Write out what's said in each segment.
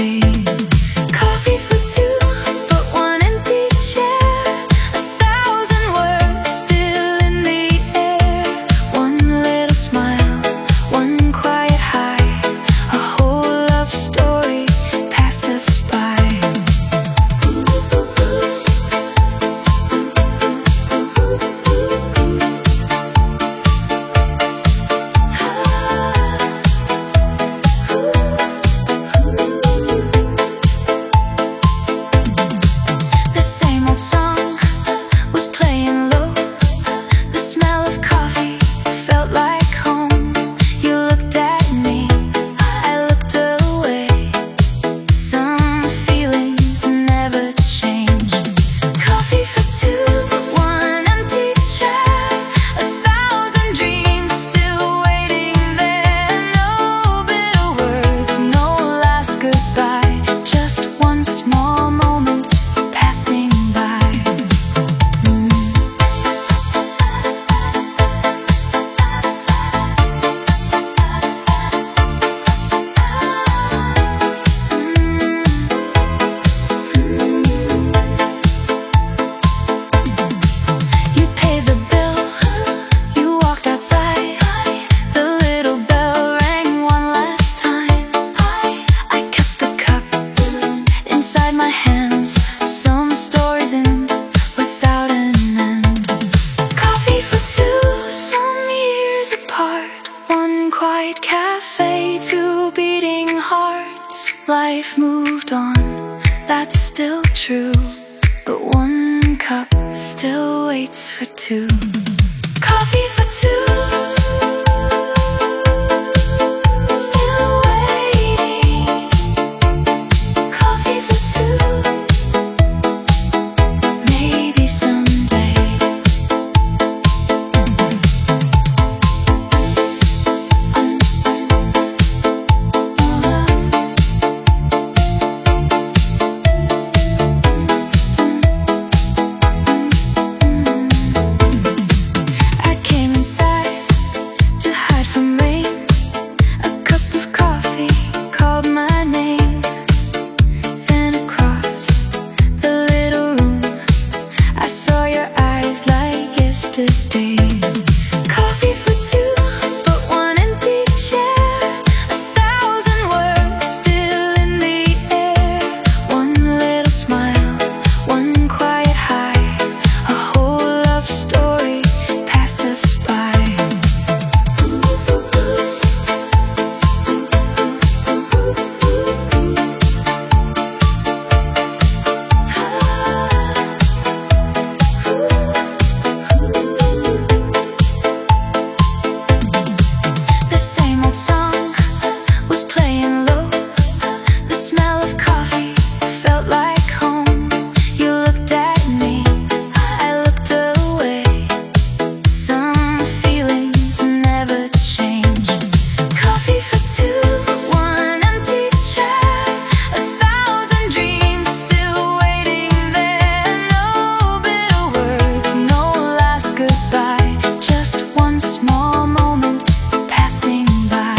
yesterday. Coffee for two, but one empty chair. 1,000 words still in the air. One little smile, one quiet hi. A whole love story passed us by. The same old song was playing low. The smell of coffee felt like home. You looked at me, I looked away. Some feelings never change. Coffee for two, but one empty chair. 1,000 dreams still waiting there. No bitter words, no last goodbye. Just one small moment passing by. You paid the bill, you walked outside. The little bell rang one last time. I kept the cup inside my hands. Some stories end without an end. Coffee for two, some years apart. One quiet cafe, two beating hearts. Life moved on, that's still true. But one cup still waits for two. Coffee for two, still waiting. Coffee for two, maybe someday. I came inside to hide from rain. A cup of coffee called my name. Then across the little room, I saw your eyes like yesterday. Coffee for two, but one empty chair. 1,000 words still in the air. One little smile, one quiet hi. A whole love story passed us by. The same old song was playing low. The smell of coffee felt like home. You looked at me, I looked away. Some feelings never change. Coffee for two, one empty chair. 1,000 dreams still waiting there. No bitter words, no last goodbye. Just one small moment passing by.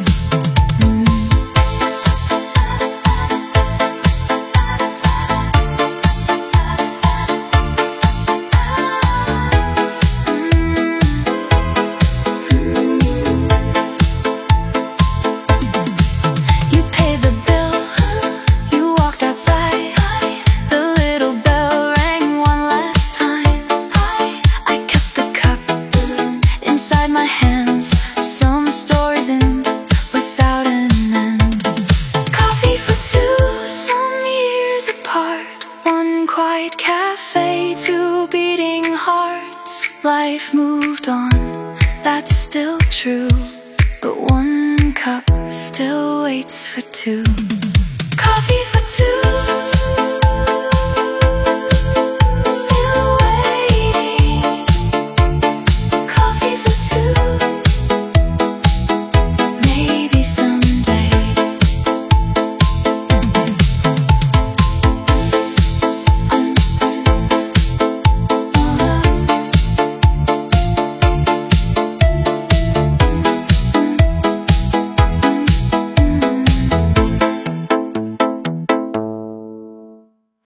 You paid the bill, you walked outside. The little bell rang one last time. I kept the cup inside my hands. Some stories end without an end. Coffee for two, some years apart. One quiet cafe, two beating hearts. Life moved on, that's still true. But one cup still waits for two. Coffee